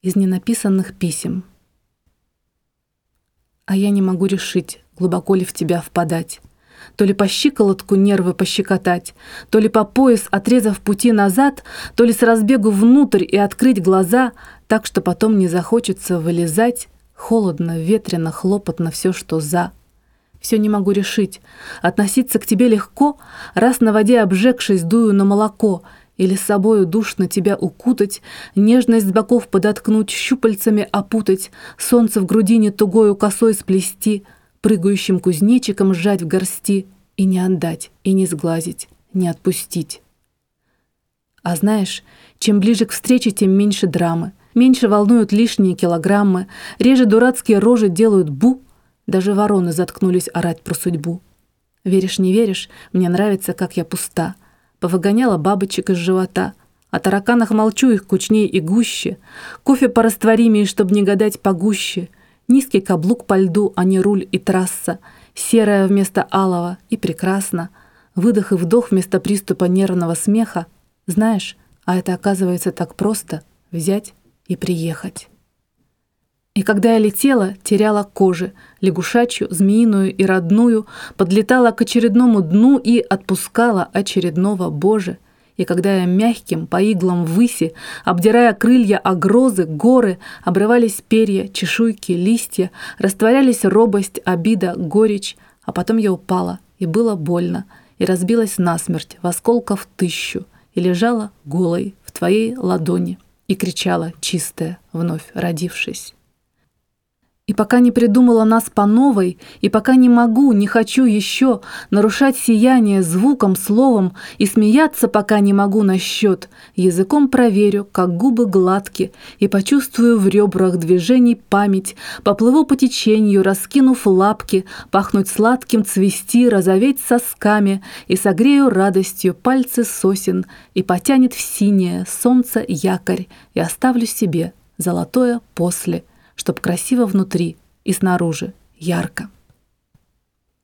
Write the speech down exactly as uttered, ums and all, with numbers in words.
из ненаписанных писем. А я не могу решить, глубоко ли в тебя впадать. То ли по щиколотку нервы пощекотать, то ли по пояс, отрезав пути назад, то ли с разбегу внутрь и открыть глаза, так что потом не захочется вылезать. Холодно, ветрено, хлопотно все, что за. Все не могу решить. Относиться к тебе легко, раз на воде обжегшись, дую на молоко, или с собою душно тебя укутать, нежность с боков подоткнуть, щупальцами опутать, солнце в грудине тугою косой сплести, прыгающим кузнечиком сжать в горсти и не отдать, и не сглазить, не отпустить. А знаешь, чем ближе к встрече, тем меньше драмы, меньше волнуют лишние килограммы, реже дурацкие рожи делают бу, даже вороны заткнулись орать про судьбу. Веришь, не веришь, мне нравится, как я пуста. Повыгоняла бабочек из живота. О тараканах молчу, их кучней и гуще. Кофе порастворимее, чтоб не гадать погуще. Низкий каблук по льду, а не руль и трасса. Серая вместо алого, и прекрасно. Выдох и вдох вместо приступа нервного смеха. Знаешь, а это оказывается так просто — взять и приехать. И когда я летела, теряла кожи, лягушачью, змеиную и родную, подлетала к очередному дну и отпускала очередного, Боже. И когда я мягким по иглам ввыси, обдирая крылья о грозы, горы, обрывались перья, чешуйки, листья, растворялись робость, обида, горечь, а потом я упала, и было больно, и разбилась насмерть в осколков тысячу, и лежала голой в твоей ладони, и кричала, чистая, вновь родившись. И пока не придумала нас по новой, и пока не могу, не хочу еще нарушать сияние звуком, словом, и смеяться пока не могу на счет, языком проверю, как губы гладки, и почувствую в ребрах движений память, поплыву по течению, раскинув лапки, пахнуть сладким, цвести, розоветь сосками, и согрею радостью пальцы сосен, и потянет в синее солнце якорь, и оставлю себе золотое после, чтоб красиво внутри и снаружи ярко.